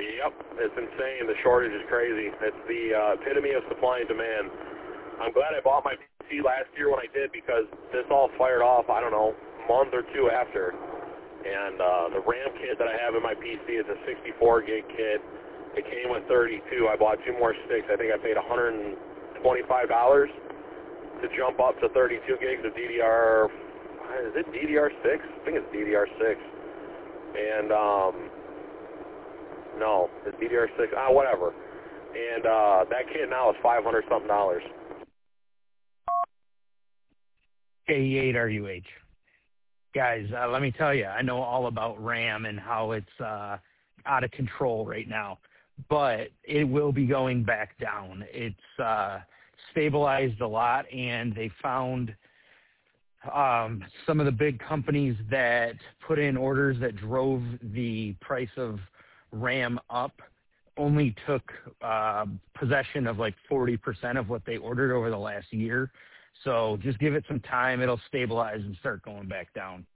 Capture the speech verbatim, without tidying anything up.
Yep, it's insane. The shortage is crazy. It's the uh, epitome of supply and demand. I'm glad I bought my P C last year when I did because this all fired off, I don't know, a month or two after. And uh, the RAM kit that I have in my P C is a sixty-four gig kit. It came with thirty-two. I bought two more sticks. I think I paid one hundred twenty-five dollars to jump up to thirty-two gigs of D D R. Is it D D R six? I think it's D D R six. And, um, no, it's D D R six. Ah, whatever. And uh, that kit now is five hundred something dollars. K E eight R U H. Guys, uh, let me tell you, I know all about RAM and how it's uh, out of control right now, but it will be going back down. It's uh, stabilized a lot, and they found um, some of the big companies that put in orders that drove the price of RAM up only took uh, possession of like forty percent of what they ordered over the last year. So just give it some time. It'll stabilize and start going back down.